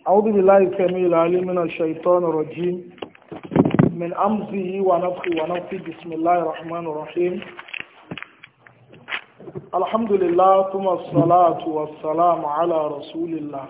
أعوذ بالله السميع العليم من الشيطان الرجيم من أمزه ونفخه ونفخه بسم الله الرحمن الرحيم الحمد لله ثم الصلاة والسلام على رسول الله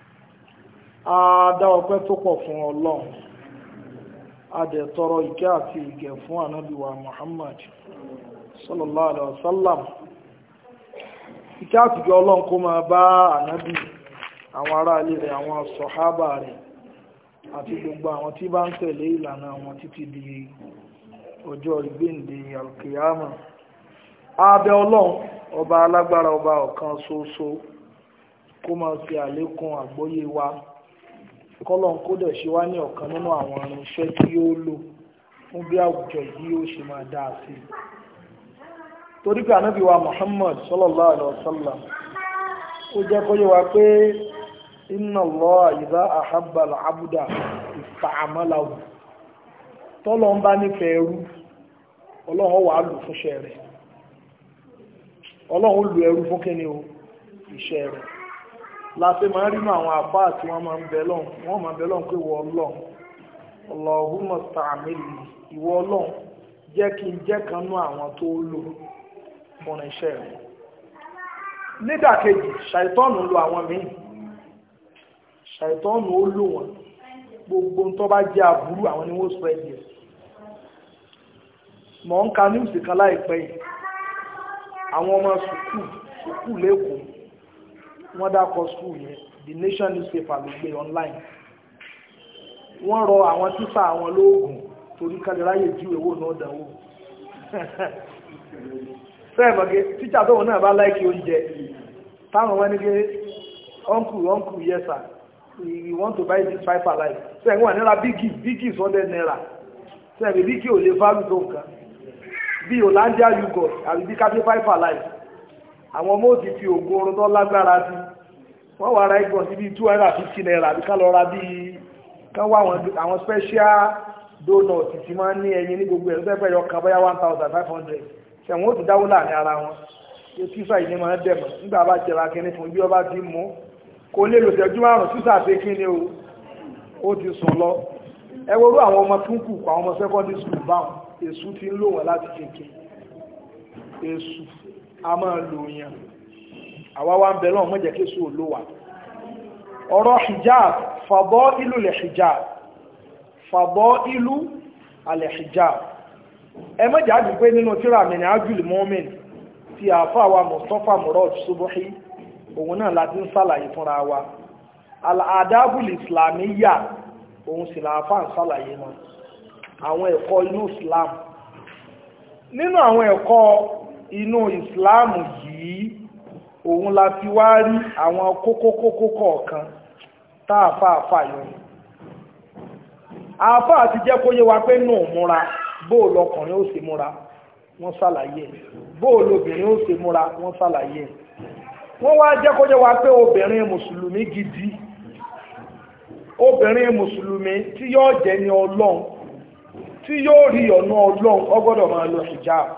Adá ọpẹ́ tó pọ̀ fún Ọlọ́run adẹ̀ tọrọ ìkẹ́ àti ìgẹ̀ fún ànábì wa Muhammad sallallahu alaihi wasallam ìkẹ́ àti ìgẹ̀ Ọlọ́run kó máa bá ànábì àwọn ará ilé rẹ̀ àwọn sọ̀hábà rẹ̀ àti gbogbo àwọn tí bá ń tẹ̀lé ìlànà àwọn títí di ọjọ́ ìgbéǹde alkiyama abẹ́ Ọlọ́run ọba alágbára ọba ọ̀kan ṣoṣo kó máa ṣe àlékún àgbọ́yé wa kọ́lọ́n kó dẹ̀ ṣe wá ní ọ̀kan nínú àwọn irinṣẹ́ tí yóò lò fún bí àwùjọ yìí yóò ṣe máa dáa sí i torí pé ànábì wa Muhammad sallallahu alaihi wasallam ó jẹ́ kó yé wa pé inna Allaha idha ahabba al-abda ista'malahu tọ́lọ́ ń bá nífẹ̀ẹ́ ẹrú ọlọ́run wà á lò fúnṣẹ́ rẹ̀ ọlọ́run lu ẹrú fún kíni o iṣẹ́ rẹ̀ láti máa rí àwọn àbá àti wọ́n máa ń bẹ lọ́n pé wọ ọlọ́run Allahumma sta'milni ìwọ ọlọ́run jẹ́ kí n jẹ́ kan nú àwọn tó lò fún iṣẹ́ rẹ̀ nídàkejì ṣàìtọ́nù lo àwọn míì ṣàìtọ́nù ó lò wọ́n gbogbo tó bá jẹ́ aburú àwọn ni wọ́n spread yẹ mọ̀ ń ka níwùsì kan láìpẹ́ yìí àwọn ọmọ sùkúù lẹ́kọ̀ọ́ wọ́n dákọ̀ skul yẹn the nation newspaper ló gbé online wọ́n rọ àwọn tíṣà àwọn lóògùn torí kálíráyè ju èwo náà dánwò fẹ́ẹ̀mọ̀gẹ́ tíṣà tó wọn náà bá láìkí oúnjẹ táwọn wọn ní pé uncle yes sir we want to buy this 5 alive sẹ́yìn wọn nílá bígì 100 naira sẹ́yìn bígì ò lè value tó nǹkan bí Hollandia yogurt àbí bí kábí 5 alive àwọn ọmọ òdì fi ògùn orun tó lágbára sí wọ́n wà ra igbọ̀n sí bí 250 naira àbí ká lọ ra bí kán wá àwọn special donut tí máa ń ní ẹyin ní gbogbo ẹ̀rọ tẹ́fẹ́ yọ kan bóyá 1500 ṣẹ̀wọ̀n ó ti dáwó láàrin ara wọn yóò tíṣà yìí ní máa ń dẹ̀mọ̀ nígbà bá jẹra kínní fún bí ọba ti mú kò lè lò ṣẹ́jú márùn tíṣà pé kí ni ó ti sùn lọ ẹ worú àwọn ọmọ tún kù àwọn ọmọ secondary school báwọn èṣù ti ń lò wọ́n láti kéèké èṣù a máa lò yàn àwa wá ń bẹ lọ́wọ́ mọ́jẹ̀ kí èṣù ò lò wà ọ̀rọ̀ hijab fàbọ́ ìlú lè hijab fàbọ́ ìlú alẹ̀ hijab ẹ mọ́jẹ̀ á dùn pé nínú tíra mi ní ájúlì mọ́mìn tí àfáàwà Mustapha Murad Subuhi òun náà láti ń sàlàyé fúnra wa al-adabul islamiyya òun sì làáfà ń sàlàyé náà àwọn ẹ̀kọ́ inú Islam nínú àwọn ẹ̀kọ́ inú Ìsìláàmù yìí òun la fi wá rí àwọn kókó kọ̀ọ̀kan táàfáàfà yọ àfáà ti jẹ́ kó yé wa pé nù múra bóòlù ọkùnrin ó sì múra wọ́n ṣàlàyé bóòlù obìnrin ó sì múra wọ́n ṣàlàyé wọ́n wá jẹ́ kó yé wa pé obìnrin mùsùlùmí gidi obìnrin mùsùlùmí tí yóò jẹ́ ní Ọlọ́run tí yóò rí ọ̀nà Ọlọ́run ó gbọ́dọ̀ máa lo hijab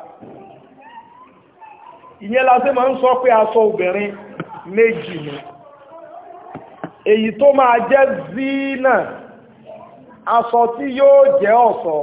ìyẹn la ṣe máa ń sọ pé aṣọ obìnrin méjì ni èyí tó máa jẹ́ zina aṣọ tí yóò jẹ́ ọ̀ṣọ́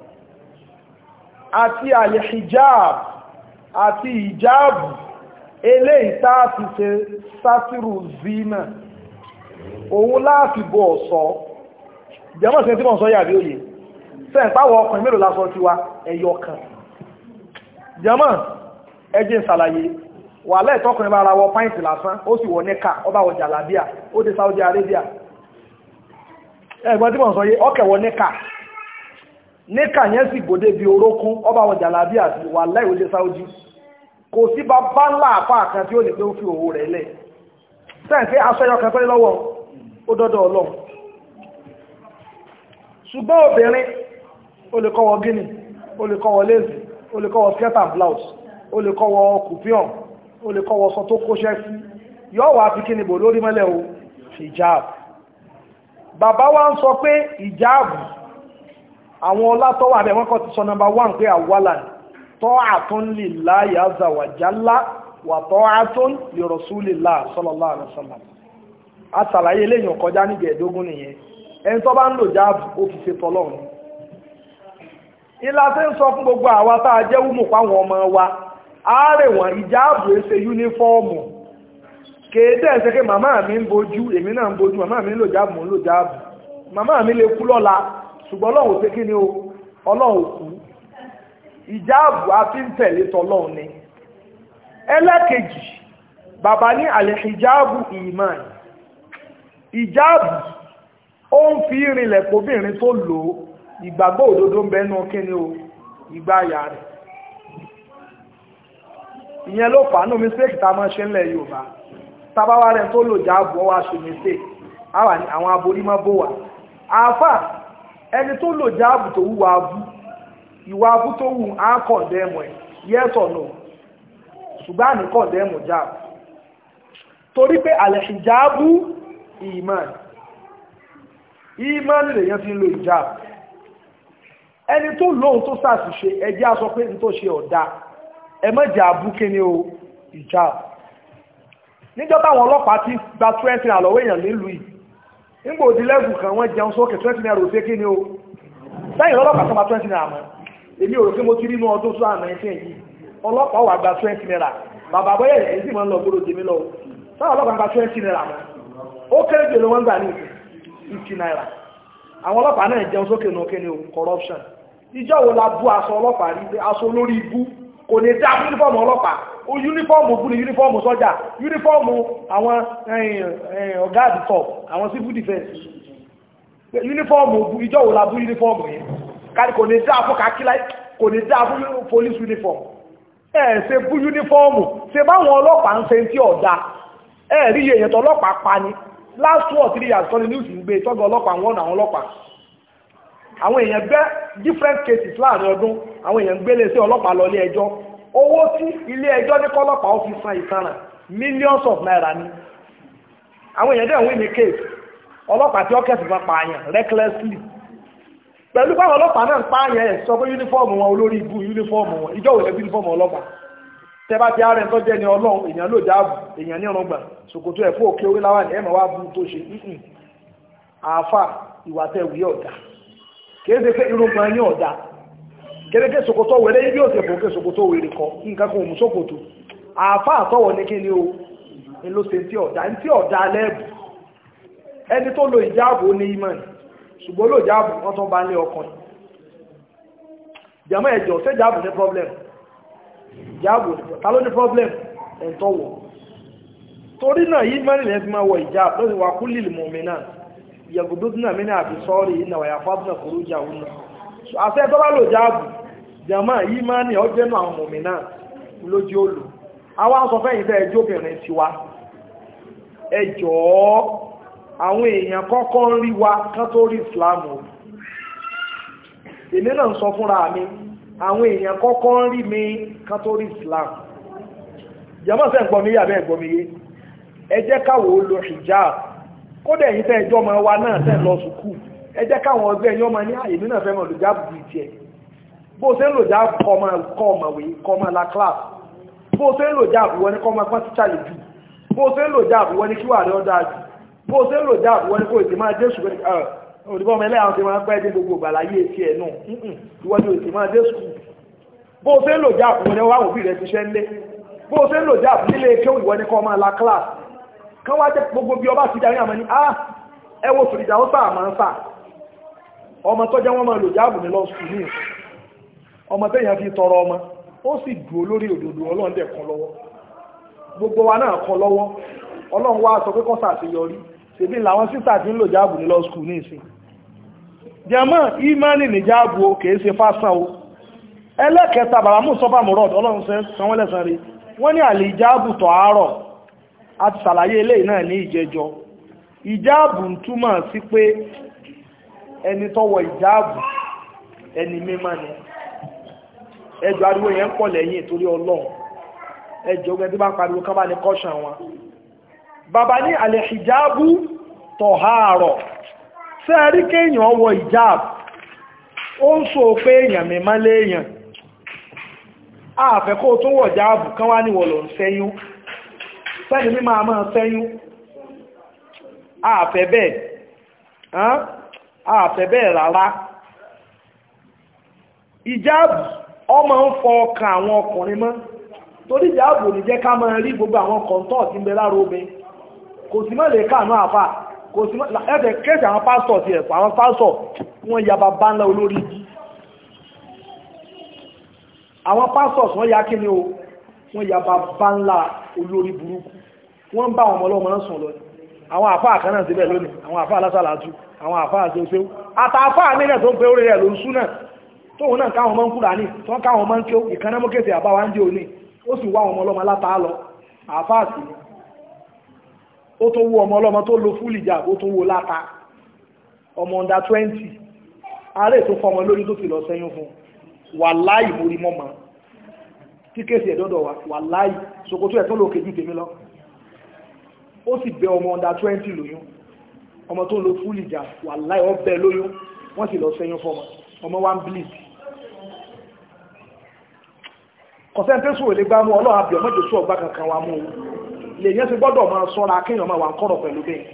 àti al-hijab àti hijabu eléyìí tá a fi ṣe sátírù zina òun láàfi bo ọ̀ṣọ́ jẹ́mọ̀ sí tí wọ́n sọ yàrí òye sẹ́yìn páwọ̀ ọkùnrin mélòó lásọ tiwa ẹyọ kan jẹ́mọ̀ ẹjẹ́ ìsàlàyé wà lẹ́ẹ̀tọ́kùnrin bá ara wọ pàìntì lásán ó sì wọ nẹ́kà ọba wọ jàlábíà ó dé Saudi Arabia ẹgbọ́n tí mọ̀ sọ yé ọkẹ̀ wọ nẹ́kà yẹn sì gbòdé bí orókún ọba wọ jàlábíà sí wà láì ó dé Saudi kò sí bá bá ńlá àpá kan tí ó lè pé ó fi òwò rẹ̀ lẹ̀ sẹ́yìn pé aṣọ ẹyọ kan pẹ́lẹ́ lọ́wọ́ ó dọ́dọ̀ Ọlọ́run ṣùgbọ́n obìnrin ó lè kọ́wọ́ gíní ó lè kọ́wọ́ léèzì ó lè kọ́wọ́ skirt and blouse ó lè kọ́wọ́ kùpíọ̀n ó lè kọ́wọ́ sọ tó kóṣẹ́ sí yọ́ wà fi kíni bò lórí mẹ́lẹ̀ o hijab bàbá wa ń sọ pé hijab àwọn ọlátọ́wà bẹ̀ wọ́n kọ́ ti sọ number 1 pé àwọ́là ta'atun lillahi azza wa jalla wa ta'atun li rasulillah sallallahu alaihi wasallam àtàlàyé eléyìn kọjá ní gẹ̀ẹ́dógún nìyẹn ẹni tó bá ń lò jáàbù ó fi ṣe tọ́lọ́run ìlà tí ń sọ fún gbogbo àwa tá a jẹ́ wúmù páwọn ọmọ wa ààrẹ wọn ìjáàbù ẹsẹ̀ yúnífọ́ọ̀mù kéèdè ẹ̀sẹ̀ pé màmá mi ń bojú èmi náà ń bojú màmá mi ń lò jáàbù mò ń lò jáàbù màmá mi lè kú lọ́la ṣùgbọ́n ọlọ́run ṣe kí ni o ọlọ́run kú ìjáàbù àti ń tẹ̀lé tọ́lọ́run ni ẹlẹ́kejì bàbá ní àlẹ́hìjáàbù ìmán ìjáàbù ó ń fi ìrìnlẹ̀ kóbìnrin tó lò ìgbàgbọ́ òdodo ń bẹnu kíni o ìgbà àyà rẹ̀ ìyẹn ló fà nù mistake tá a máa ṣe ńlẹ̀ Yorùbá tábáwá rẹ̀ tó lò jáàbù ọwọ́ aṣọ mistake àwọn aborí máa bó wà àáfà ẹni tó lò jáàbù tó wúwa abú ìwà abú tó wù á kọ̀ndẹ́mù ẹ̀ yes or no ṣùgbọ́n àní kọ̀ndẹ́mù jáàbù torí pé àlẹ́hìjáàbù ìmán lèyàn fi ń lo ìjáàbù ẹni tó lóhun tó ṣàṣìṣe ẹjẹ́ aṣọ pé ní tó ṣe ọ̀dá ẹmọ́jà abúké ní o ìjáàbù níjọ́ táwọn ọlọ́pàá ti gba 20 naira lọ́wọ́ èèyàn nílùú yìí nígbò òdí lẹ́gù kan wọ́n jẹun sókè 20 naira òfé kí ni o sẹ́yìn ọlọ́pàá tó ma 20 naira mọ́ èmi ò rò pé mo ti rí inú ọdún tó àmì ẹ̀fẹ́ yìí ọlọ́pàá wà gba 20 naira bàbá bọ́yẹ̀ èyí sì máa ń lọ gbọ́dọ̀ jèmi lọ sáwọn ọlọ́pàá gba 20 naira mọ́ ó kéré jù lọ wọ́n gbà ní 50 naira àwọn ọlọ́pàá náà jẹun sókè ní òkè ní corruption ìjọ wo la bú aṣọ ọlọ́pàá rí pé aṣọ olórí ibú kò ní dá yúnífọ́ọ̀mù ọlọ́pàá ó yúnífọ́ọ̀mù bú ní yúnífọ́ọ̀mù sọ́jà yúnífọ́ọ̀mù àwọn ọ̀gá àdìtọ̀ àwọn civil defense yúnífọ́ọ̀mù bú ìjọ wo la bú yúnífọ́ọ̀mù yẹn kárí kò ní dá fún kakílá kò ní dá fún police uniform ṣe bú yúnífọ́ọ̀mù ṣe báwọn ọlọ́pàá ń ṣe tí ọ̀dà rí èèyàn tó ọlọ́pàá pa ni last 2 or 3 years kọ́ni news ń gbé tọ́gbọ̀ ọlọ́pàá wọ́n àwọn ọlọ́pàá àwọn èèyàn gbé different cases láàrin ọdún àwọn èèyàn gbélé sí ọlọ́pàá lọ ilé ẹjọ́ owó tí ilé ẹjọ́ ní kọ́lọ́pàá ó fi san ìtanràn millions of naira ni àwọn èèyàn dẹ̀ wí ní case ọlọ́pàá tí ó kẹsì fún pààyàn recklessly pẹ̀lú báwọn ọlọ́pàá náà pààyàn ẹ̀ sọ pé yúnífọ́ọ̀mù wọn olórí ibú yúnífọ́ọ̀mù wọn ìjọ òwúlẹ̀ yúnífọ́ọ̀mù ọlọ́pàá tẹ́bá ti ààrẹ tó jẹ́ ní ọlọ́run èèyàn ló jáàbù èèyàn ní ọ̀rọ̀gbà ṣòkòtò ẹ̀ fún òkè orí láwà ní ẹ̀mọ̀ wá bú tó ṣe àáfà ìwà tẹ́ wí ọ̀dà kéèdè pé irúgbà ní ọ̀dà kéèdè ṣòkòtò wẹ̀rẹ́ ibi òsè fòkè ṣòkòtò wẹ̀rẹ̀ kọ nǹkan kan òmù ṣòkòtò àáfà àtọwọ̀ ní kí ni o ní ló ṣe tí ọ̀dà lẹ́bù ẹni tó lo ìjáàbù ní imán ṣùgbọ́n lo ìjáàbù wọ́n tó bá ní ọkàn jàmọ́ ẹ̀jọ̀ ṣé ìjáàbù ní problem ìjáàbù ta ló ní problem ẹ̀ntọ́wọ̀ torí náà yí mẹ́rin lẹ́sí máa wọ ìjáàbù lọ́sí wà kú lílì mọ̀mí náà yàgùdúdúnà mí ní àbí sọ́ọ̀rì iná wà yàfáàbùnà kòrò jà wọn náà àṣẹ tó bá lò jáàbù jàmá yí máa ní ọjọ́ náà àwọn mọ̀mí náà lójú ó lò àwọn aṣọ fẹ́yìn tẹ́ ẹjọ́ obìnrin tiwa ẹjọ́ àwọn èèyàn kọ́kọ́ ń rí wa kán tó rí ìsìláàmù èmi náà ń sọ fúnra mi àwọn èèyàn kọ́kọ́ ń rí mi kán tó rí ìsìláàmù jàmá sẹ́ gbọmiyé àbẹ́ gbọmiyé ẹ jẹ́ káwọ́ ó lo hijab kódẹ̀ yìí tẹ́ ẹjọ́ ọmọ wa náà tẹ́ lọ sùkú ẹ jẹ́ káwọn ọgbẹ́ ẹ̀yọ́ ọmọ ní àyèmí náà fẹ́ mọ̀ lò jáàbù bíi tiẹ̀ bó ṣe ń lò jáàbù kọ́ ọmọwé kọ́ ọmọ la class bó ṣe ń lò jáàbù wọn ní kọ́ ọmọ pọ́n tíṣà lè jù bó ṣe ń lò jáàbù wọn ní kí wà ní ọ̀dà jù bó ṣe ń lò jáàbù wọn ní kó ètè máa dé sùkú òdìbọn ọmọ ẹlẹ́yàwó ti máa pẹ́ dé gbogbo ìgbàláyé etí ẹ̀ náà ìwọ́n ní ètè máa dé sùkú bó ṣe ń lò jáàbù wọn ní wọ́n àwọn òbí rẹ̀ ti ṣẹ́ ń lé bó ṣe ń lò jáàbù nílé kéwù ìwọ́n ní kọ́ ọmọ la class kan wá jẹ́ gbogbo bí ọba ti darí àmọ́ ní ẹwọ fìdíjà ó sáà máa ń sáà ọmọ tó jẹ́ wọ́n máa lò jáàbù ní lọ sùn ní ọmọ tẹ́yàn fi tọrọ ọmọ ó sì dúró lórí òdòdó ọlọ́run dẹ̀ kan lọ́wọ́ gbogbo wa náà kan lọ́wọ́ ọlọ́run wá sọ pé kọ́ sàṣeyọrí ṣèbí làwọn sísà ti ń lò jáàbù ní lọ sùn ní ìsìn jẹ́mọ́ ìmánì ní jáàbù o kìí ṣe fásán o ẹlẹ́kẹta bàbá mú sọ́fà mọ́rọ̀ ọlọ́run sanwó lẹ́sàn rí wọ́n ní àlè ìjáàbù tọ̀ àárọ̀ a ti ṣàlàyé eléyìí náà ní ìjẹjọ ìjáàbù ń túmọ̀ sí pé ẹni tó wọ ìjáàbù ẹni mímọ́ ni ẹjọ́ ariwo yẹn ń pọ̀ lẹ́yìn torí ọlọ́run ẹjọ́ ogun tí bá ń pariwo kán bá ní kọ́ṣàn wọn bàbá ní àlẹ́ ìjáàbù tọ̀hárọ̀ sẹ́ẹ̀rí kéèyàn wọ ìjáàbù ó ń sọ pé èèyàn mímọ́ léèyàn àfẹ́kọ́ tó wọ̀ ìjáàbù kán wá níwọ̀ lọ ń sẹ́yún sẹ́ni mímọ̀ máa sẹ́yún àfẹ́ bẹ́ẹ̀ rárá. Ìjáàbù ọmọ ń fọ ọkàn àwọn ọkùnrin mọ́ torí ìjáàbù ní jẹ́ ká máa rí gbogbo àwọn kọ̀ǹtọ̀ tí ń bẹ lára obìnrin kò sí mọ́ lè káànú àfà kò sí mọ́ ẹ̀fẹ̀ kéèsì àwọn pásítọ̀ ti ẹ̀fọ́ àwọn pásítọ̀ wọ́n ya bàbá ńlá olórí ibi àwọn pásítọ̀ wọ́n ya kí ni o wọ́n ya bàbá ńlá olórí burúkú wọ́n bá àwọn ọmọlọ́mọ ń sùn lọ àwọn àfà àkànnà síbẹ̀ lónìí àwọn àfà alásàlátù àwọn àfà àṣeṣe àtàfà nílẹ̀ tó ń pe orí rẹ̀ ló ń sú náà tóun náà káwọn ọmọ ń kúrà ní tó ń káwọn ọmọ ń kí ó ìkanámọ́kèsè àbáwá ń dé òní ó sì wá ọmọ ọlọ́mọ látàá lọ àfáàsì ó tó wó ọmọ ọlọ́mọ tó lo fúlì jà ó tó wó láta ọmọ under 20 ààrẹ tó fọmọ lórí tó ti lọ sẹ́yìn fún wàláì mórí mọ́mọ́ tí kéèsì ẹ̀dọ́dọ̀ wàláì ṣòkòtò ẹ̀ tó lò kéjú tèmi lọ ó sì bẹ ọmọ under 20 lóyún ọmọ tó lo fúlì jà wàláì ó bẹ lóyún wọ́n sì lọ sẹ́yìn fọmọ ọmọ wa ń bleed kọ̀sẹ́ntẹ́sù ò lè gbá mú ọlọ́run àbí ọmọdé sọ ọgbà kankan wa mú o lè yẹn ti gbọ́dọ̀ máa sọ́ra kéèyàn máa wà ń kọ́rọ̀ pẹ̀lú bẹ́ẹ̀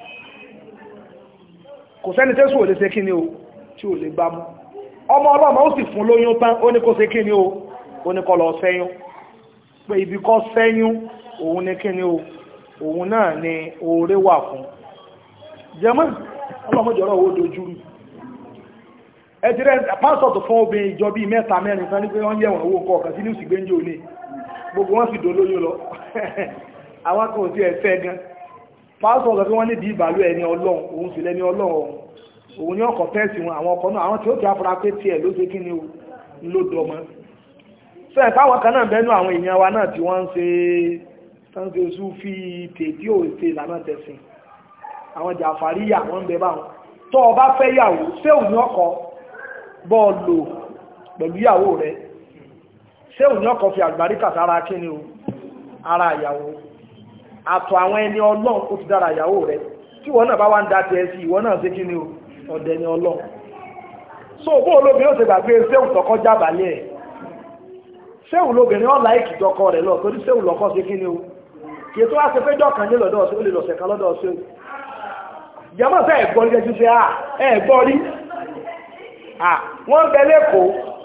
kọ̀sẹ́ntẹ́sù ò lè ṣe kí ni o tí ò lè gbá mú ọmọ ọlọ́mọ ó sì fún lóyún tán ó ní kó ṣe kí ni o ó ní kó lọ sẹ́yún pé ibi kọ́ sẹ́yún òun ní kí ni o òun náà ni oore wà fún jẹ́mọ́ ọlọ́mọdé ọ̀rọ̀ owó dojúrú ẹ̀tìrẹ́ pásọ̀ tó fún obìnrin ìjọ bíi mẹ́ta mẹ́rin tán ní pé wọ́n yẹ̀wọ̀n owó nǹkan ọ̀kan sí ní ìsìgbé ń jò ní gbogbo wọ́n sì dolóyún lọ àwọn kan ò sí ẹ̀fẹ́ gan pásọ̀ sọ pé wọ́n níbi ìbàlú ẹni ọlọ́run òun sì lẹ́ni ọlọ́run òun ní ọkọ̀ tẹ́sì wọn àwọn ọkọ̀ náà àwọn tí ó ti afura pé tiẹ̀ ló ṣe kí ni ló dọmọ sẹ́ẹ̀ táwọn kan náà bẹ́nu àwọn èèyàn wa náà tí wọ́n ń ṣe súfì tètè ò ṣe ìlànà tẹ̀sìn àwọn jàfàríyà wọ́n ń bẹ báwọn tó o bá fẹ́ yàwó ṣé òun ní ọkọ̀ bọ́ọ̀lù pẹ̀lú ìyàwó rẹ̀ ṣé òun yọ́kọ̀ fi àgbàríkà sára kí ni o ara ìyàwó àtọ̀ àwọn ẹni ọlọ́run ó ti dára ìyàwó rẹ̀ tí wọ́n náà bá wá ń dá ti ẹsì ìwọ́n náà ṣe kí ni o ọ̀dẹ̀ ni ọlọ́run so bó olóbìnrin ó ti gbàgbé ṣéhùn tọkọ jábàlẹ̀ ẹ̀ ṣéhùn lóbìnrin ọ̀la ìkìjọkọ rẹ̀ lọ torí ṣéhùn lọ́kọ́ ṣe kí ni o kì í tó wá ṣe péjọ kan ní lọ́dọ̀ ó lè lọ̀sẹ̀ kan lọ́dọ̀ ṣéhùn jẹ́mọ̀ sẹ́ ẹ̀gbọ́n rí ẹjú ṣe ẹ̀gbọ́n rí wọ́n bẹ lẹ́kọ̀ọ́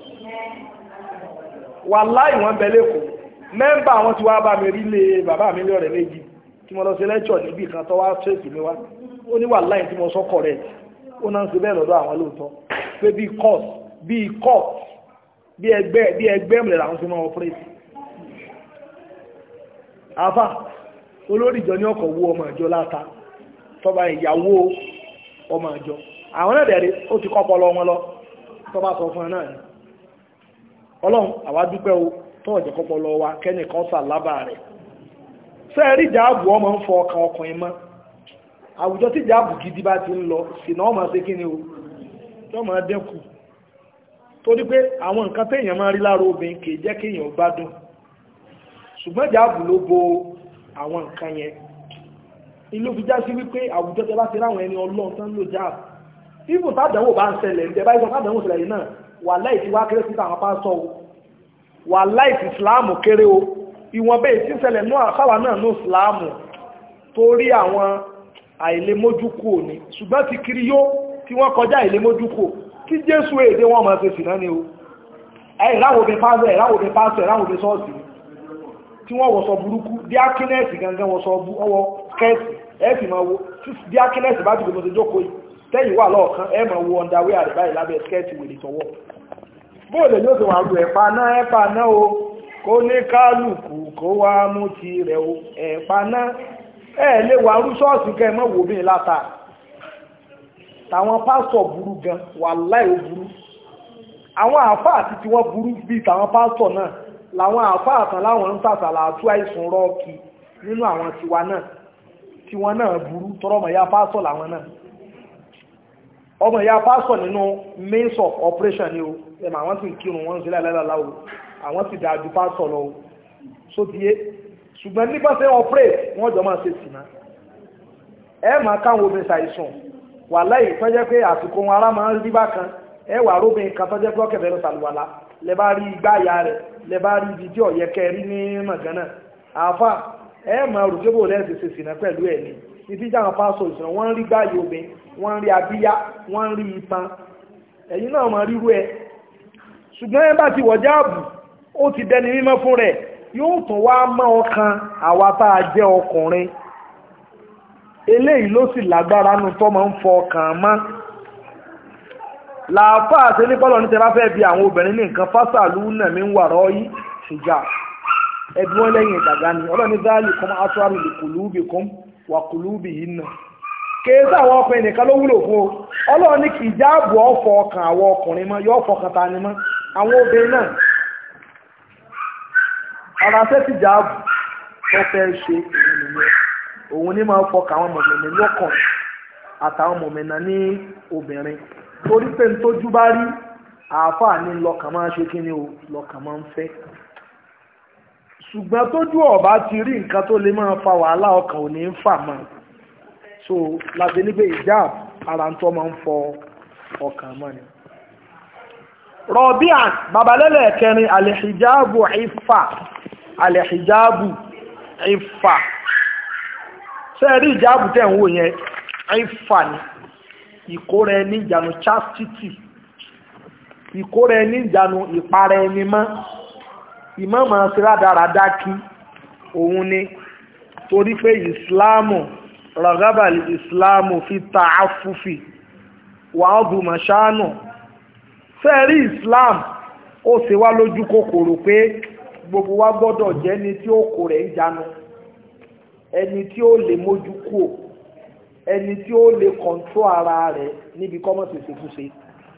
wàláì wọ́n bẹ lẹ́kọ̀ọ́ mẹ́mbà wọn ti wá bá mi rí lé bàbá mi lọ́rẹ̀ méjì tí mo lọ sí lẹ́kṣọ̀ níbi kan tó wá tẹ́sì mi wá ó ní wàláì tí mo sọ correct ó náà ń ṣe bẹ́ẹ̀ lọ́dọ̀ àwọn lóòótọ́ pé bí court bí ẹgbẹ́ mìíràn làwọn ti máa operate àfà olórí ìjọ ní ọkọ̀ wú ọmọ ìjọ láta tọ́ba ìyàwó ọmọ ìjọ àwọn náà dẹ̀rẹ̀ ó ti kọ́pọ̀ lọ wọn lọ tọ́ba sọ fún ẹ náà ni ọlọ́run àwa dúpẹ́ o tọ́wọ̀ jẹ́ kọ́pọ̀ lọ wa kẹ́nìkan sàlábà rẹ̀ sẹ́ẹ̀rí ìjáàbù ọmọ ń fọ ọkàn ọkùnrin mọ́ àwùjọ tí ìjáàbù gidi bá ti ń lọ sì náà máa ṣe kí ni o tó máa dẹ́kù torí pé àwọn nǹkan téèyàn máa rí lára obìnrin kì í jẹ́ kéèyàn gbádùn ṣùgbọ́n ìjáàbù ló bo àwọn nǹkan yẹn ilé fi já sí wípé àwùjọ tẹ bá ti ráwọn ẹni ọlọ́run tán ló jáàbù ibù tádàwò bá ń ṣẹlẹ̀ ǹdẹ̀ báyìí sọ tádàwò ṣẹlẹ̀ yìí náà wà láì ti wá kéré sí àwọn pásọ o wà láì ti ìsìláàmù kéré o ìwọ̀n bẹ́ẹ̀ tí ń ṣẹlẹ̀ náà sáwà náà ní ìsìláàmù torí àwọn àìlèmójúkú òní ṣùgbọ́n ti kiri yó tí wọ́n kọjá àìlèmójúkú kí jésù èdè wọn máa ṣe sì náà ni o ẹ̀ráwòbin pásọ ẹ̀ráwòbin sọ́ọ̀sì tí wọ́n wọ̀sọ burúkú díákínẹ́sì gangan wọ̀sọ ọwọ́ kẹ́ẹ̀sì ẹ̀ẹ́sì máa wo díákínẹ́sì bá jùlọ tó jókòó yìí tẹ́yìn wà lọ́ọ̀kan ẹ máa wo ọ̀ndàwé àrẹ̀báyìí lábẹ́ skẹ́ẹ̀tì wèrè tọwọ́ bóòlẹ̀ yóò tó wà rú ẹ̀pà náà o kó ní kálùkù kó wá mú ti rẹ̀ o ẹ̀pà náà ẹ̀ lè wà rú ṣọ́ọ̀ṣì kẹ́ mọ́ wò bí láta tàwọn pásítọ̀ burú gan wà láì ó burú àwọn àáfàá àti tí wọ́n burú bíi tàwọn pásítọ̀ náà làwọn àáfàá àtàn láwọn ń tàṣàlà àtú àìsùn rọ́ọ̀kì nínú àwọn tiwa náà tiwọn náà burú tọrọmọ ya pásítọ̀ làwọn náà ọmọ ìyá pásọ̀ nínú means of operation ni o ẹmà àwọn tí ń kírun wọ́n ń sílẹ̀ lẹ́lọ́lá o àwọn ti dájú pásọ̀ lọ o so ti yé ṣùgbọ́n nípa ṣe operate wọ́n jọ máa ṣe sì náà ẹ máa káwọn obìnrin ṣàìsùn wà láì tọ́jẹ́ pé àsìkò wọn ará máa ń rí bákan ẹ wà róbìn kan tọ́jẹ́ pé ọkẹ̀ bẹ̀rẹ̀ sàlùwàlá lẹ bá rí igbá ìyá rẹ̀ lẹ bá rí ibi tí ọ̀yẹ́ kẹ rí ní mọ̀gánà àáfà ẹ máa rò kébò lẹ́sẹ̀ ṣe sì náà pẹ̀lú ẹ̀ ni ibi tí àwọn pásọ̀ ìṣẹ̀lẹ̀ wọ́n ń rí gbáyé obìnrin wọ́n ń rí abíyá wọ́n ń rí itan ẹ̀yin náà mọ̀ rírú ẹ ṣùgbọ́n ẹ bá ti wọ̀ jáàbù ó ti dẹni mímọ́ fún rẹ̀ yóò tún wá mọ́ ọkàn àwa tá a jẹ́ ọkùnrin eléyìí ló sì lágbára nù tó máa ń fọ ọkàn mọ́ làáfà àti nípọ́lọ̀ ní tẹ́lá fẹ́ bí àwọn obìnrin ní nǹkan fásàlú náà mi ń wà rọ́ọ̀yí ṣìjà ẹbí wọn lẹ́yìn ìdàgá ni ọlọ́ni dáàlì kan átúrárì lè kùlúùbì kan wà kùlúùbì yìí náà kéèsà àwọn ọkùnrin nìkan ló wúlò fún o ọlọ́run ní kì í jáàbù ọ̀fọ̀ ọkàn àwọn ọkùnrin mọ́ yóò fọkàn ta ni mọ́ àwọn obìnrin náà ara ṣẹ́ ti jáàbù tó fẹ́ ṣe òun ní máa fọkàn àwọn mọ̀mìnà lọ́kàn àtàwọn mọ̀mìnà ní obìnrin torí pé ntójú bá rí àáfàá ní lọ́kàn máa ṣe kí ni o lọ́kàn máa ń fẹ́ ṣùgbọ́n tójú ọ̀bá ti rí nǹkan tó lè máa fa wàhálà ọkàn ò ní ń fà mọ́ so láti ní pé ìjáàb ara tó máa ń fọ ọkàn mọ́ ni. rọ̀bíàn babalẹ́lẹ̀ kẹrin alẹ́hijáàbù ìfà alẹ́hijáàbù ìfà sẹ́ẹ̀rí ìjáàbù tẹ̀ ń wò yẹn ìfà ni ìkóra ẹni ìjánu chastity ìkóra ẹni ìjánu ìpara ẹni mọ́ ìmọ̀mọ̀ sírádáradá kí òun ni torí pé ìsìláàmù rọ̀gábàlì ìsìláàmù fi ta áfúfì wà ọ́dún mọ̀ṣánù fẹ́ẹ̀rí ìsìláàmù ó ṣe wá lójú kòkòrò pé gbogbo wa gbọ́dọ̀ jẹ́ ẹni tí ó kó rẹ̀ ń jánu ẹni tí ó lè mójú kúò ẹni tí ó lè kọ̀ǹtró ara rẹ̀ níbi kọ́mọ̀ ṣèṣekúṣe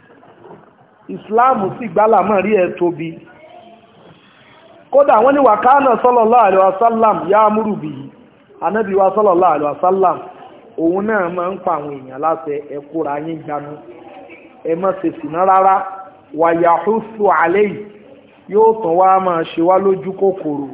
ìsìláàmù sì gbálàmọ́ rí ẹ̀ tóbi kódà wọ́n ní wàkánà sallallahu alaihi wasallam yá múrùbí anábí wa sallallahu alaihi wasallam òun náà máa ń pa àwọn èèyàn láṣẹ ẹ kóra yín jánu ẹ má ṣe sìná rárá wa yahussu alayhi yóò tàn wá máa ṣe wá lójú kòkòrò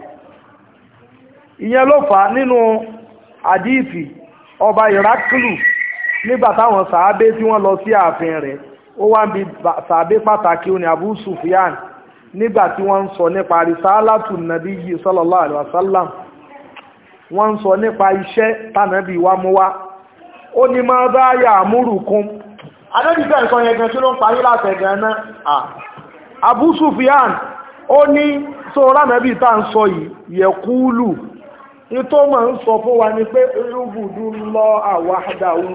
ìyẹn ló fà á nínú àdíìfì ọba ìrákìlù nígbà táwọn sàábé tí wọ́n lọ sí ààfin rẹ̀ ó wá ń bi sàábé pàtàkì ó ní Abu Sufyan nígbà tí wọ́n ń sọ nípa risalatu nàbí yìí sallallahu alaihi wasallam wọ́n ń sọ nípa iṣẹ́ tánàbí wa mú wá ó ní máa bá yà àmúrùkún adébìtẹ́ nǹkan yẹn gan tí ló ń parí láti ẹ̀gàn náà Abu Sufyan ó ní tó ránàbí tá ń sọ yìí yẹ̀kúlù ní tó máa ń sọ fún wa ní pé rúbùdú lọ àwàdáwú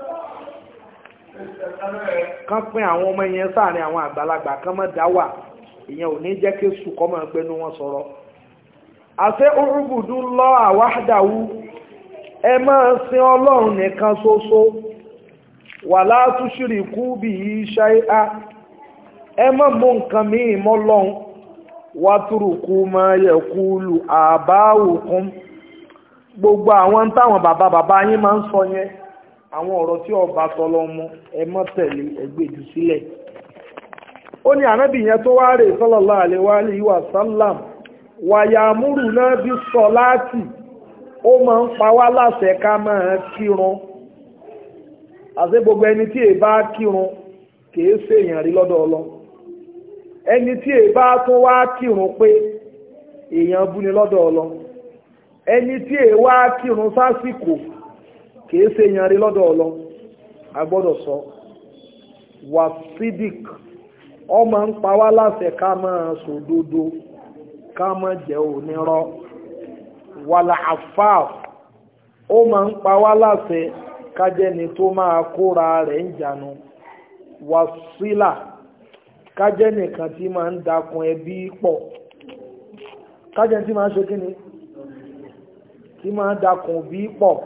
kán pín àwọn ọmọ yẹn sáàrin àwọn àgbàlagbà kán mọ́ dáwà ìyẹn ò ní jẹ́ kí sùkọ́ máa gbẹnu wọn sọ̀rọ̀ àṣẹ orúbùdú lọ àwádáwú ẹ máa sin ọlọ́run nìkan ṣoṣo wà látúṣìrì kú bí i ṣáíá ẹ má mú nǹkan míì mọ́ lọ́hun wá túrùkú máa yẹ kúlù àbáwùkún gbogbo àwọn táwọn bàbá yín máa ń sọ yẹn àwọn ọ̀rọ̀ tí ọba tọlọ mú ẹ má tẹ̀lé ẹgbẹ́jù sílẹ̀ ó ní ànábì yẹn tó wá rè sallallahu alaihi wa sallam wàyàmúrù náà bí sọ láti ó máa ń pa wá láṣẹ ká máa kírun àti gbogbo ẹni tí èbá kírun kìí ṣèyàn rí lọ́dọ̀ ọlọ ẹni tí èbá tó wá kírun pé èèyàn bú ni lọ́dọ̀ ọlọ ẹni tí èwá kírun sásìkò kìí ṣèyàn rí lọ́dọ̀ ọlọ a gbọ́dọ̀ sọ wàsídìk ọmọ ń pa wá láṣẹ ká máa sòdodo ká má jẹ́ onírọ́ wàlà àfáà ó máa ń pa wá láṣẹ kájẹ́ni tó máa kóra rẹ̀ ń jànú wàsílà kájẹ́ni kan tí máa ń dakun ẹbí pọ̀ kájẹ́ni tí máa ń ṣe kí ni tí máa ń dakun bí pọ̀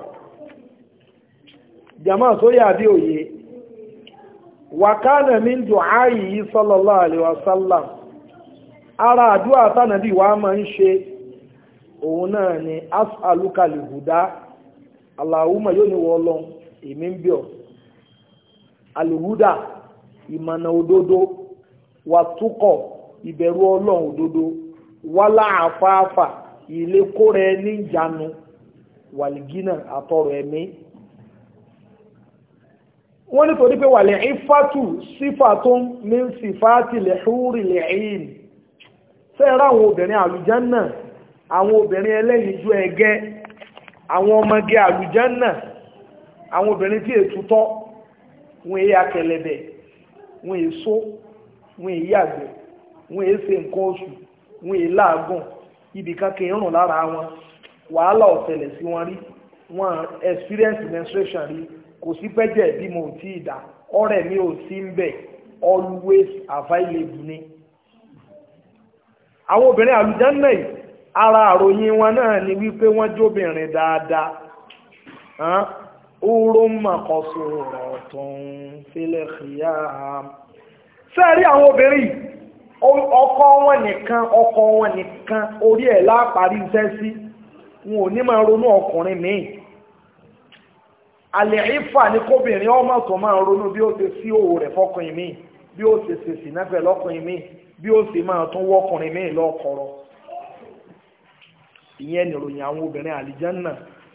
jàmáà sóyè àbí òye wàkánà min du'ayi sallallahu alaihi wasallam ara àdúrà tánàbí wa máa ń ṣe òun náà ni as'aluka al-huda Allahumma yóò ní wọ́n lọ èmi ń bí ọ al-huda ìmọ̀nà òdodo wà túkọ̀ ìbẹ̀rù ọlọ́run òdodo wálá àfáàfà ilé kóra ẹni ìjánu wàlìgínà àtọrọ ẹ̀mí wọ́n nítorí pé wà lè ìfàtù sífàtún min sífàtì lè húrì lè ẹ̀yìn fẹ́ẹ̀rọ àwọn obìnrin àlùjànnà àwọn obìnrin ẹlẹ́yinjú ẹgẹ́ àwọn ọmọge àlùjànnà àwọn obìnrin tí ètútọ́ wọn èyí akẹlẹ̀bẹ̀ wọn èyí só wọn èyí àgbẹ̀ wọn èyí ṣe nǹkan oṣù wọn èyí láàgùn ibì kan kì í rùn lára wọn wàhálà ọ̀sẹ̀lẹ̀ sí wọn rí wọn experience menstruation rí kò sí pẹ́jẹ́ ìbímọ ò tí ì dá ọ̀rẹ́ mi ò sí ń bẹ̀ always available ni. àwọn obìnrin àlùjánnà yìí ara àròyìn wọn náà ni wípé wọ́n jóbìnrin dáadáa oró mọ̀kọ́sọ ọ̀tún fílẹ̀ xìyà. sẹ́ẹ̀rí àwọn obìnrin ọkọ wọn nìkan orí ẹ̀ láparí iṣẹ́ sí wọn ò ní máa ronú ọkùnrin míì. àlẹ́ ìfà ní kóbìnrin ọmọ tó máa ronú bí ó ti sí òwò rẹ̀ fọkùnrin míì bí ó ti ṣèṣì náà pẹ̀lú ọkùnrin míì bí ó sì máa tún wọ́kùnrin míì lọ́kọ̀ọ̀rọ̀. ìyẹn nìròyìn àwọn obìnrin àlìjánà.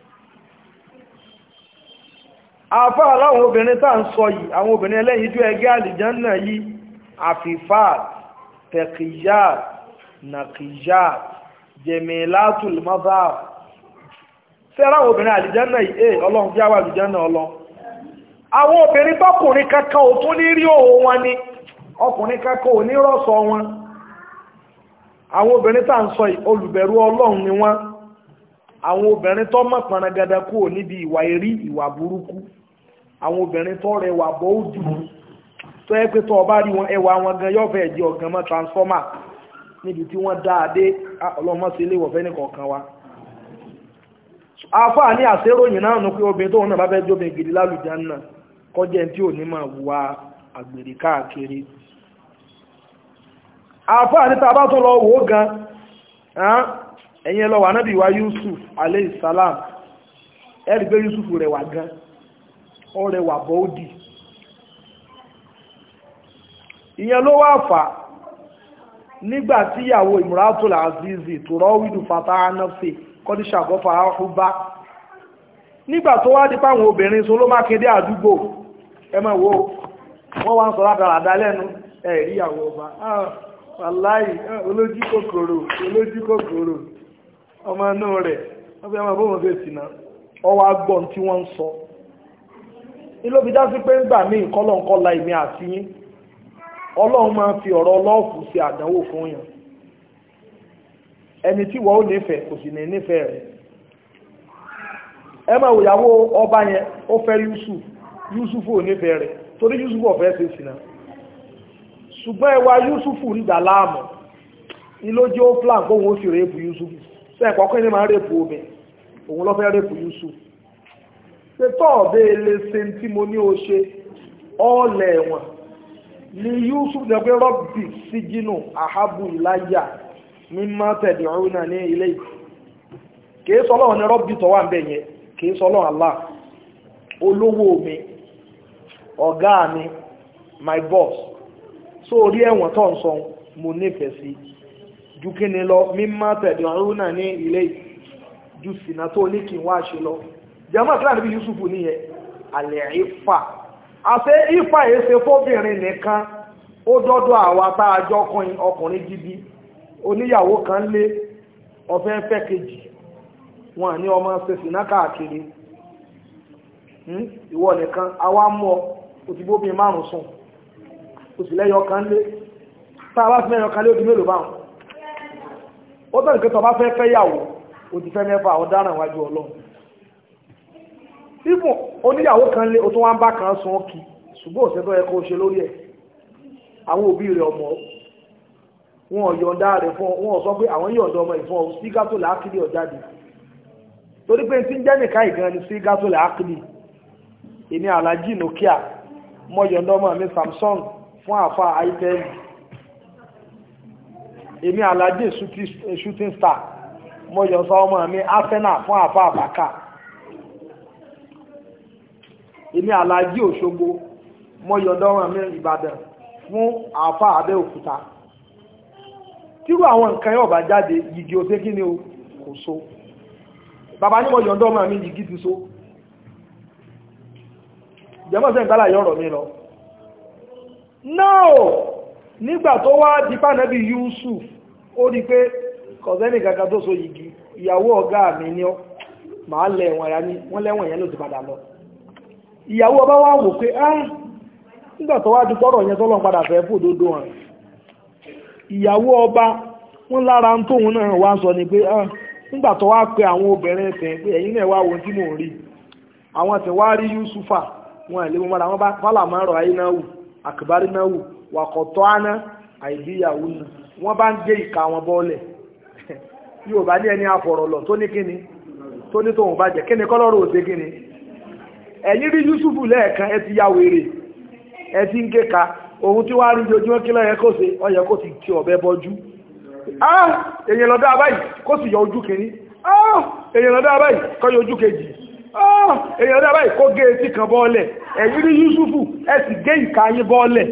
àfáà aláwọn obìnrin tá à ń sọ yìí àwọn obìnrin ẹlẹ́yinjú ẹgẹ́ àlìjánà yìí àfìfáàt tẹ̀kìyàt nàkìyàt jẹ̀mẹ̀látùl mazhab. sẹ́ra àwọn obìnrin àlìjánà yìí ọlọ́run bí àwọn àlìjánà ọlọ́run. àwọn obìnrin tọkùnrin kankan ò tún ní rí òun wọn ni ọkùnrin kankan ò ní rọ́sọ wọn. àwọn obìnrin tá à ń sọ yìí olùbẹ̀rù ọlọ́run ni wọ́n. àwọn obìnrin tó mọ̀ panagada kúrò níbi ìwà erí ìwà burúkú. àwọn obìnrin tó rẹwà bọ́ òdù tó yẹ pé tó ọba rí wọn ẹwà wọn gan yóò fẹ́ di ọ̀gán mọ́ transformer níbi tí wọ́n dá adé ọlọ́mọ sí ilé ìwọ̀fẹ́ nìkọ̀ọ̀kan wa. àfáà ní àṣéròyìn náà nù pé obìnrin tóun náà bá fẹ́ jóbin gidi lálùjánnà kọjá tí ò ní máa wà àgbèrè káàkiri. àfáà ní tàbá tó lọ wò ó gan ẹ̀yìn lọ wà náà bí wá Yusuf alayhi salam ẹ̀rí pé Yusuf rẹwà gan ó rẹwà bọ́ọ̀dì. ìyẹn ló wá fà nígbà tí ìyàwó Imratul Azizi tó rọ́wìdù fata nafsi kọ́díṣà gọ́fà áhùbá nígbà tó wá di páwọn obìnrin so ló mákindé àdúgbò ẹ máa wo wọ́n wá ń sọ ládàradà lẹ́nu ẹ̀rí ìyàwó ọba wàláì olójú kòkòrò ọmọ inú rẹ̀ wọ́n fi ẹmọ bóhùn fèsì náà ọwọ́ agbọ́n tí wọ́n ń sọ ilé òbí dá sí pé ńgbà míì kọ́lọ́nkọ́lá ìmí àti yín ọlọ́run máa ń fi ọ̀rọ̀ ọlọ́ọ̀fù sí àdánwò fún yàn ẹni tí wọ́n ó nífẹ̀ẹ́ kò sì ní nífẹ̀ẹ́ rẹ̀ ẹ máa wòyàwó ọba yẹn ó fẹ́ Yusuf ò nífẹ̀ẹ́ rẹ̀ torí Yusuf ọ̀fẹ́ ṣe sí náà ṣùgbọ́n ẹwà Yusuf rí dà láàmú ilójú ó plan kó wọn ó sì rèépù Yusuf sẹ́ẹ̀ kọ́kọ́ ní máa rèépù omi òun lọ́fẹ́ rèépù Yusuf ṣe tọ́ ọ̀bẹ ilé ṣe tí mo ní o ṣe ọ̀ọ́lẹ̀ ẹ̀wọ̀n ni Yusuf ní ọgbẹ́ rọ́bì síjínù àhábù ìláyà mímọ́ tẹ̀dẹ̀ ọ̀rún náà ní ilé kìí sọ́lọ́ ní rọ́bì tọ́wà ń bẹ̀ yẹn kìí sọ́lọ́ Allah olówó mi ọ̀gá mi my boss so orí ẹ̀wọ̀n tó ń sọ mo nífẹ̀ẹ́ sí ju kí ni lọ mímọ́ tẹ̀dẹ̀ ọ̀rún náà ní ilé ju sínà tó ní kí n wá ṣe lọ jẹ́mọ́ kíláà níbi Yusuf níyẹn alẹ́ ìfà àṣẹ ìfà èsè fóbìnrin nìkan ó dọ́dọ̀ àwa tá a jọ ọkùnrin gidi oníyàwó kan lé ọ̀fẹ́ fẹ́ kejì wọn ní ọmọ ṣèṣìná káàkiri ìwọ nìkan àwa mú ọ òtìbóbi márùn sùn òsìlẹ́yọ kan lé tá a bá fi mẹ́yọ kan lé ó di mélòó báwọn ó tọ́ nìkan tó bá fẹ́ fẹ́yàwó ó ti fẹ́ mẹ́fà ọ̀daràn wájú Ọlọ́run ibùn oníyàwó kan lé o tó wá ń bá kan sún kí ṣùgbọ́n òṣèlú ẹ̀kọ́ ṣe lórí ẹ̀ àwọn òbí rẹ̀ ọmọ wọn yọ̀ǹda rẹ̀ fún wọn sọ pé àwọn yọ̀ǹda ọmọ ìfún sí gátó làákìlì ọ̀jáde torí pé tí ń jẹ́ nìka ìgan ni sí gátó làákìlì èmi alájì Nokia mọ yọ̀ǹda ọmọ mi Samsung fún àfa itel èmi alájì shooting star mọ yọ̀ǹda ọmọ mi Arsenal fún àfa àbákà èmi alájí Òṣogbo mọ́ yọ̀dọ́rùn mi Ìbàdàn fún àfà Abẹ́òkúta tírú àwọn nǹkan yóò bá jáde yìgì òfé kí ni o kò so bàbá ní mọ́ yọ̀dọ́rùn mi yìgì ti so jẹ́mọ́sẹ̀ ìgbàlá yọ̀rọ̀ mi lọ no nígbà tó wá di pánẹ́bí Yusuf ó rí pé kọ̀sẹ́nì kankan tó so yìgì ìyàwó ọ̀gá mi ní ọ́ màá lẹ̀ wọ̀n ya ní wọ́n lẹ́wọ̀n yẹn ló ti padà lọ ìyàwó ọba wá wò pé nígbà tó wá di tọ́rọ̀ yẹn tọ́lọ́ padà fẹ́ fòdodo hàn ìyàwó ọba wọn lára ń tóun náà wá sọ ni pé nígbà tó wá pe àwọn obìnrin tẹ̀ pé ẹ̀yin náà wá wo tí mò ń rí àwọn tí wá rí Yusufa wọn àlè wọn mọ́ra wọn bá fálà máa rọ̀ ayé náà wù àkàbárí náà wù wàkọ̀tọ́ àná àìdíyàwó náà wọ́n bá ń gé ìka wọn bọ́ọ̀lẹ̀ yóò bá ní ẹni àfọ̀rọ̀lọ̀ tó ní kíni tó ní tóun bá jẹ́ kíni kọ́lọ́rọ̀ òde kíni ẹ̀yin rí Yusufu lẹ́ẹ̀kan ẹ ti ya wèrè ẹ ti ń kéka ohun tí wàá rí ojúmọ́ kí lọ́yẹ kó ṣe ọyẹ kó ti ti ọ̀bẹ bọ́jú èyàn lọ́dọ̀ abáyì kó sì yọ ojú kìíní èyàn lọ́dọ̀ abáyì kó yọ ojú kejì èyàn lọ́dọ̀ abáyì kó gé etí kan bọ́ọ̀lẹ̀ ẹ̀yin rí Yusufu ẹ sì gé ìka yín bọ́ọ̀lẹ̀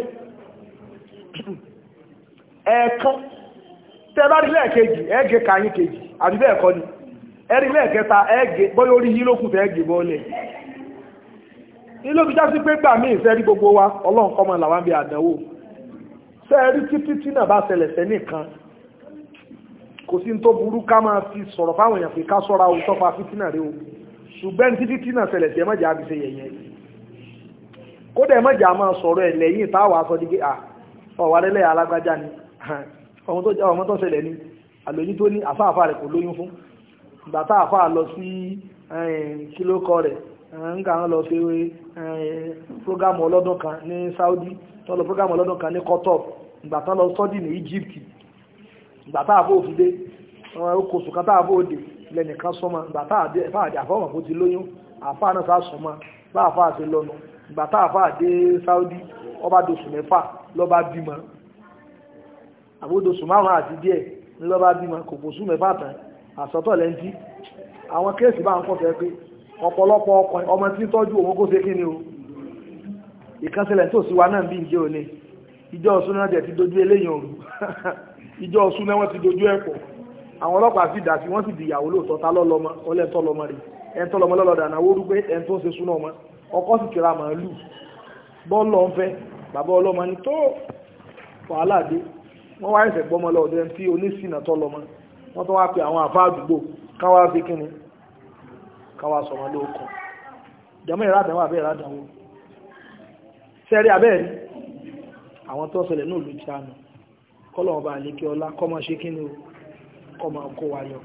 ẹ̀ẹ̀kan tẹ́ bá rí lẹ́ẹ̀kejì ẹ̀ẹ́gẹ̀ ka yín kejì àbí bẹ́ẹ̀ kọ́ ni ẹ̀rí lẹ́ẹ̀kẹta ẹ̀ẹ́gẹ̀ bọ́yọ́ orí yín lókùn tẹ́ ẹ̀ẹ́gẹ̀ bọ́ọ̀lẹ̀ nílò bí jásí pé gbà míì sẹ́rí gbogbo wa ọlọ́run kọ́mọ làwọn bí àdánwò sẹ́rí títí tí náà bá ṣẹlẹ̀ sẹ́nìkan kò sí tó burú ká máa fi sọ̀rọ̀ fáwọn èèyàn pé ká sọ́ra ohun tó fa fítínà rẹ o ṣùgbọ́n títí tí náà ṣẹlẹ̀ sí ẹ mọ̀jà àbí ṣe yẹ̀yẹ́ kódà ẹ mọ̀jà máa sọ̀rọ̀ ẹ̀ lẹ́yìn táwọn aṣọ dígé ọ̀wárẹ́lẹ̀ alágbájá ni ọmọ tó ṣẹlẹ̀ ni àlòyìn tó ní àfáàfáà rẹ̀ kò lóyún fún ìgbà tá àfáà lọ sí kílókọ rẹ̀ nga wọn lọ sí programu ọlọ́dún kan ní Saudi tó lọ programu ọlọ́dún kan ní Qatar ìgbà tán lọ sọ́dí ní Egypt ìgbà tá àfọ́ òfìdé okòsù kan tá àfọ́ òdè lẹ́nìkan sọ́mọ ìgbà tá àdé àfọ́mọ̀ kó ti lóyún àfáà náà sá sọ́mọ bá àfáà ti lọ́nu ìgbà tá àfáà dé Saudi ọba dosù mẹ́fà lọ́ba bímọ àbódosù márùn-ún àti díẹ̀ ní lọ́ba bímọ kò kòsù mẹ́fà tán àsọtọ̀ lẹ́ntì àwọn kéèsì bá ń kọ́ fẹ́ pé ọ̀pọ̀lọpọ̀ ọkùnrin ọmọ tí tọ́jú òun kó ṣe kí ni o ìkánṣẹ́lẹ̀ tó sí wa náà bí ìjẹ́ òní ìjọ ọ̀sún náà jẹ́ ti dojú eléyìn òru ìjọ ọ̀sún náà wọ́n ti dojú ẹ̀pọ̀ àwọn ọlọ́pàá sì dà sí wọ́n sì di ìyàwó lóòótọ́ ta lọ́lọ́mọ ọlẹ́ntọ́ lọ́mọ rẹ̀ ẹ̀ntọ́ lọ́mọ lọ́lọ́dà náà wó rúgbé ẹ̀ntọ́ ṣe súná ọmọ ọkọ sì kira màálù bọ́ọ̀lù ọ̀nfẹ́ bàbá ọlọ́mọ ni tó wàhálà dé wọ́n wá ẹ̀sẹ̀ gbọ́mọ lọ́ọ̀dẹ́ tí oníṣìnà tọ́ lọ́mọ wọ́n tó wá pe àwọn àfáà àdúgbò káwá fi kíni káwà sọ̀rọ̀ lóòkùn jẹmọ́ ìrádàwó àbẹ́ ìrádàwó sẹ́rí abẹ́ẹ̀rí àwọn tó ṣẹlẹ̀ náà ló jánu kọ́lọ̀ ọba àlékẹ́ ọlá kọ́mọ ṣe kí ní kọ́mọ kó wa yọ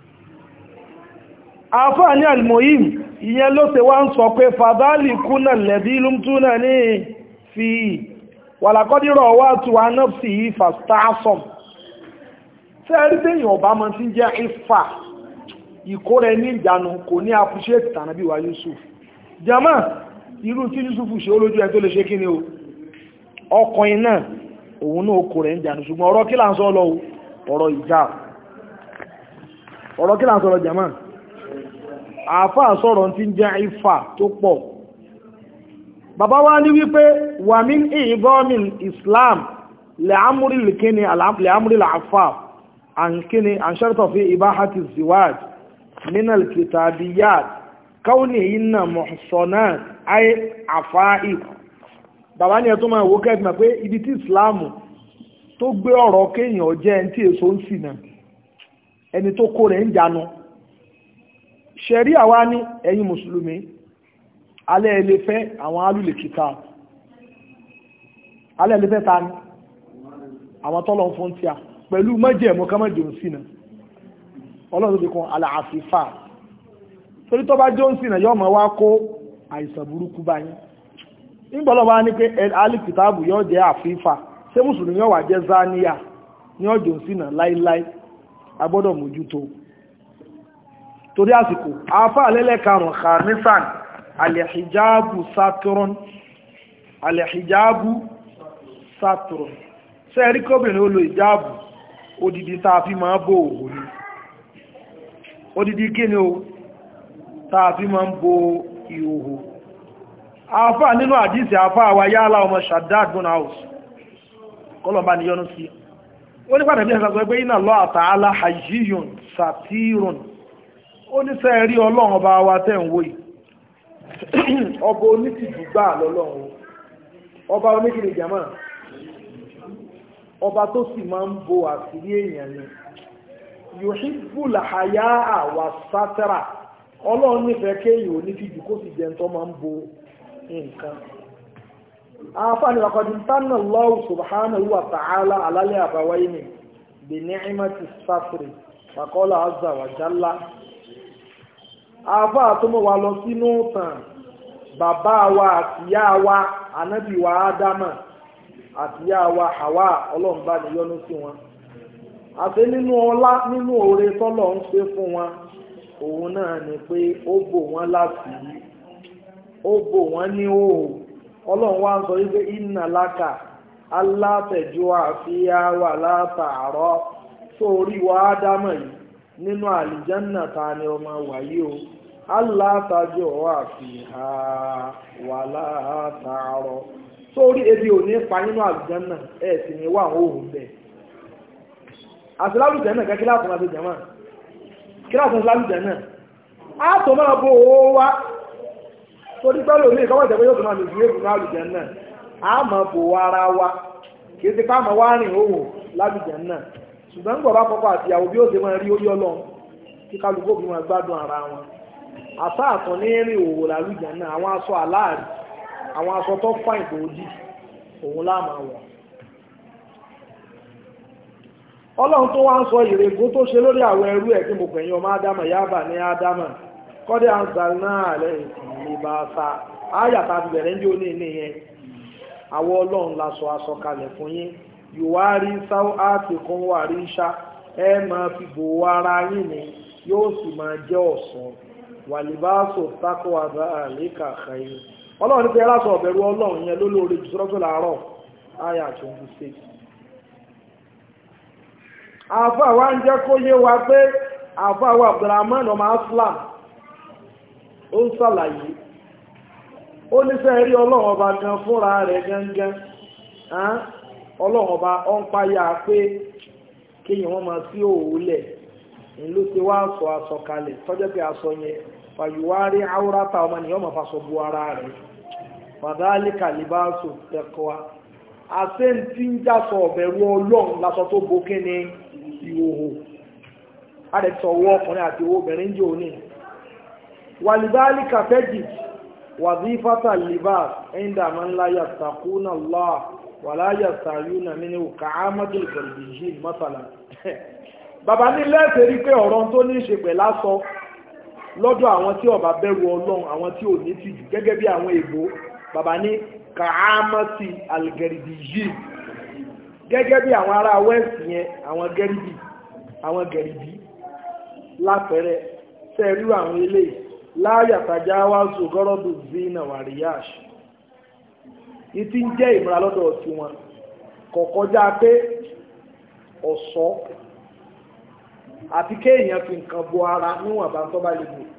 àfáà ní alimoyim ìyẹn ló ṣe wá ń sọ pé fàdálì kúnà lẹ́bí lúmtúnà ní fi wàlàkọ́dírọ̀ wà tù wá náà sí fàstásọ̀m sẹ́rí tẹ́yìn ọba mọ́ tí jẹ́ ifá ìkó rẹ ní ìjánu kò ní appreciate tànàbí wa Yusuf jama irú tí Yusuf ṣe olójú ẹ tó lè ṣe kí ni o ọkùnrin náà òun náà kò rẹ̀ ń jánu ṣùgbọ́n ọ̀rọ̀ kí là ń sọ lọ ọ̀rọ̀ ìjà ọ̀rọ̀ kí là ń sọ lọ jama àáfà sọ̀rọ̀ tí ń jẹ́ ifá tó pọ̀ bàbá wa ní wípé wà mí ìbọ́mìn Islam lẹ́àmúrí lìkíni lẹ́àmúrí làáfà àǹkíni àǹṣẹ́rẹ́tọ̀ fi ìbáhàtì ziwaj من الكتابيات كونهن محصنات أي عفائف bàbá ní ẹ̀tọ́ máa wó kẹ́gbà pé ibi tí ìsìláàmù tó gbé ọ̀rọ̀ kéèyàn jẹ́ ẹni tí èso ń ṣìnà ẹni tó kó rẹ̀ ń jánu ṣẹ̀rí àwa ní ẹ̀yin mùsùlùmí alẹ́ ilé fẹ́ àwọn alùlẹ̀ kìtà alẹ́ ilé fẹ́ ta ni àwọn tọ́lọ̀ fún tíà pẹ̀lú mọ́jẹ̀mú kọ́mọ́jẹ̀ ń ṣìnà ọlọ́run ti kan aláàfífà torí tó bá johnson yọ́ mọ̀ wá kó àìsàn burúkú báyìí nígbọ́lọ́ bá ní pé alìkìtàbù yọ́ jẹ́ àfífà ṣé mùsùlùmí yọ́ wà jẹ́ zaniya ní ọjọ́ sínà láíláí agbọ́dọ̀ mójútó torí àsìkò afá alẹ́lẹ́ karùn-ún khamisan alẹ́hijabu saturn ṣe rí kóbìnrin ó lo ìjáàbù odidi tá a fi máa bò òhò ni odidi kí ni o táa fi máa ń bo ìhòhò àfá nínú àdísì àfá àwà yálà ọmọ Shaddad bin Aus kọlọ̀mbá ni yọ́nú sí ó ní pàtàkì ẹ̀sà sọ pé inna Allah ta'ala hayyun satirun ó ní sẹ́ rí ọlọ́run ọba wa tẹ́ ń wòye ọba onítìjú gbà lọ́lọ́run ọba oníkìrì jama ọba tó sì máa ń bo àṣírí èèyàn ni yuhibbul hayaa wa satara ọlọ́run nífẹ̀ẹ́ kéèyàn onítìjú kó sì jẹ́ tó máa ń bo nǹkan. àfààní wàkọ̀dí tánà Allahu subhanahu wa ta'ala alálẹ́ àbáwáyé ni bí ni'mati safri faqala azza wa jalla. àfàà tó mọ̀ wá lọ sínú tàn bàbá wa àtìyá wa ànábì wa ádámà àtìyá wa Hawa ọlọ́run bá ní yọ́nú sí wọn. àti nínú ọlá nínú oore tọ́lọ̀ ń ṣe fún wọn òun náà ni pé ó bò wọ́n láti ó bò wọ́n ní òòrùn ọlọ́run wá ń sọ wípé inna laka alátẹ̀jú àfihàn wà látàárọ̀ sórí wa ádámà yìí nínú àlìjánà ta ni ọmọ wàyí o alátàjú àfihàn wà látàárọ̀ sórí ebi ò ní pa nínú àlìjánà ẹ̀ sì ní wà òòrùn bẹ́ẹ̀. àti lálùjẹ́ náà kẹ́kẹ́ láti máa fi jẹ́mọ́ kí láti máa lálùjẹ́ náà á tó máa bó owó wá tó ní pẹ́lú omi ìkọ́wọ́ ìjẹ́pẹ́ yóò tó máa nìjú èbù lálùjẹ́ náà á máa bò ara wa kì í ti ká máa wá rìn òwò lálùjẹ́ náà ṣùgbọ́n ń gbọ̀ bá kọ́kọ́ àti ìyàwó bí ó ṣe máa rí orí ọlọ́run kí kálukú bí máa gbádùn ara wọn àṣà àtọ̀ ní rìn òwò lálùjẹ́ náà àwọn aṣọ aláàrí àwọn aṣọ tó fáìn bòódì òun láàmà wọ̀ ọlọ́run tó wá ń sọ ìrègùn tó ṣe lórí àwọn ẹrú ẹ̀ tí mo pẹ̀yìn ọmọ ádámà yábà ní ádámà kọ́dẹ̀ àǹsàrí náà alẹ́ ìsìnlẹ̀ bá sa áyàtà ti bẹ̀rẹ̀ ní òní ní yẹn àwọn ọlọ́run la sọ aṣọ kalẹ̀ fún yín yòówá rí sáwọ́ áàtì kan wà rí ṣá ẹ máa fi bò ara yín ni yóò sì máa jẹ́ ọ̀ṣọ́ wàlíbáṣọ tákò àbá àlékà kàyé ọlọ́run ní pé aláṣọ ọ̀bẹ̀rù ọlọ́run yẹn lólórí jù sọ́dọ̀ làárọ̀ áyà 26. àfà wa ń jẹ́ kó yé wa pé àfà wa Abdulrahman ọmọ Aslam ó ń ṣàlàyé ó nífẹ̀ẹ́ rí ọlọ́run ọba gan fúnra rẹ̀ gangan ọlọ́run ọba ó ń páyà pé kéèyàn wọ́n máa sí òwúlẹ̀ ní ló ti wá sọ aṣọ kalẹ̀ tọ́jọ́ pé aṣọ yẹn fàyíwárí áwúrátà ọmọ nìyàn máa faṣọ bu ara rẹ̀ fàdálì kàlíbáṣọ tẹkọ̀ọ́ àṣẹ tí ń jásọ ọ̀bẹ̀rù ọlọ́run lásọ tó bo kíni ìhòhò adẹ̀tọ̀wọ́ ọkùnrin àti obìnrin jẹ́ òní wàlìbáàlì kàfẹ́jì wàzífàtà libas ẹ̀ndà máa ń láyà takúnà lọ́à wà láyà sàyúnà nínú kàámọ́dé ìgbẹ̀rẹ̀dìjì mọ́sàlá bàbá ní lẹ́sẹ̀ rí pé ọ̀rọ̀ tó ní ṣe pẹ̀ lásọ lọ́dọ̀ àwọn tí ọba bẹ̀rù ọlọ́run àwọn tí ò ní tìjú gẹ́gẹ́ bí àwọn èbó bàbá ní kàámọ́tì algẹ̀rẹ̀dìjì gẹ́gẹ́ bí àwọn ará west yẹn àwọn gẹ̀rìbí lápẹẹrẹ sẹ́ẹ̀rú àwọn ilé láyàtàjá wá zògọ́rọ́dù zina wàríyàṣ ní tí ń jẹ́ ìmúra lọ́dọ̀ tí wọn kọ̀kọ́já pé ọ̀ṣọ́ àti kéèyàn fi nǹkan bo ara níwọ̀n bá ń tọ́ bá lè bò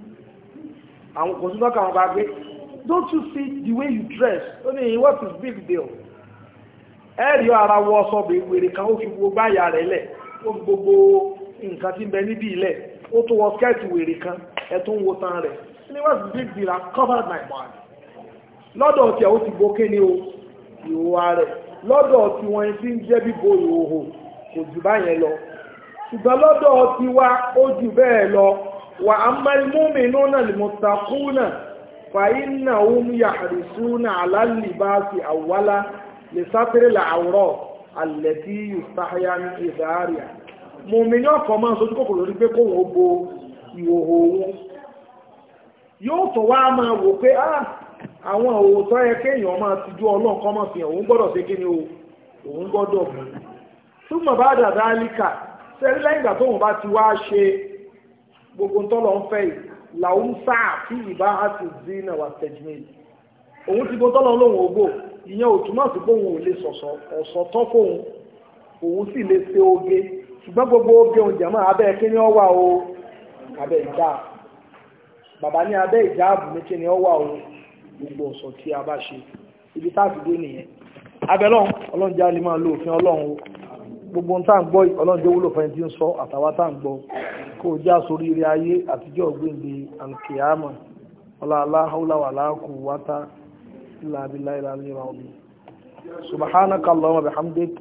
àwọn kò sí tọ́ka wọn bá gbé don't you see the way you dress ó ní what is big deal ẹ̀rí ara wọ ọsọ wèrè kan ó fi gbogbo àyà rẹ̀ lẹ̀ ó fi gbogbo nǹkan tí ń bẹ níbí ilẹ̀ ó tó wọ skẹ́ẹ̀tì wèrè kan ẹ̀tún wo tán rẹ̀ ní wọ́n ti big deal and covered my body lọ́dọ̀ tí ó ti bo kíni o ìhòòhò rẹ̀ lọ́dọ̀ tí wọ́n ti ń jẹ́ bíbo ìhòòhò kò jù báyẹn lọ ṣùgbọ́n lọ́dọ̀ tí wá ó jù bẹ́ẹ̀ lọ wà á mẹ́rin múmi núnà lèmọ̀tàkúnà fàyínà òun yàhàrìsúnà alálìbáṣì àwálá lè sátẹ́rẹ̀ làwùrọ̀ alẹ́tí yùsáyà ní ìdáríà múmi ní ọkọ̀ máa sojú kòkòrò lórí pé kó wọ́n bo ìhòhò wọn yóò tó wá máa wò pé àwọn òótọ́ yẹ kéèyàn máa ti jú ọlọ́run kọ́ máa fi hàn òun gbọ́dọ̀ ṣe kí ni òun gbọ́dọ̀ mú túmọ̀ bá dàda líkà sẹ́rí lẹ́yìn ìgbà tóun bá ti wá ṣe gbogbo tọ́lọ̀ ń fẹ́ yìí làwọn sáà tí ìbá àti zina wà tẹ̀jìmẹ́lì òun ti gbogbo tọ́lọ̀ lóhun ògbò ìyẹn ò túmọ̀ sí pé òun ò lè sọ̀sọ̀ ọ̀sọ̀ tọ́ fóun òun sì lè ṣe oge ṣùgbọ́n gbogbo oge òun jẹ̀mọ́ abẹ́ kí ni ó wà o abẹ́ ìjà bàbá ní abẹ́ ìjà ààbò ní kí ni ó wà o gbogbo ọ̀sọ̀ tí a bá ṣe ibi táàbì dé nìyẹn abẹ́lọ́n ọlọ́run já lè máa lo òfin ọlọ́run o gbogbo ń tàn gbọ́ ọlọ́run jẹ́ wúlò fẹ́ tí ń sọ àtàwà tàn gbọ́ kó o já sórí ire ayé àtijọ́ ògbéǹde alkiyama ọlọ́lá haúláwà láàkú wátá ìlàbílá ìlàlẹ́ ìràwọ̀ subhanaka Allahumma bihamdik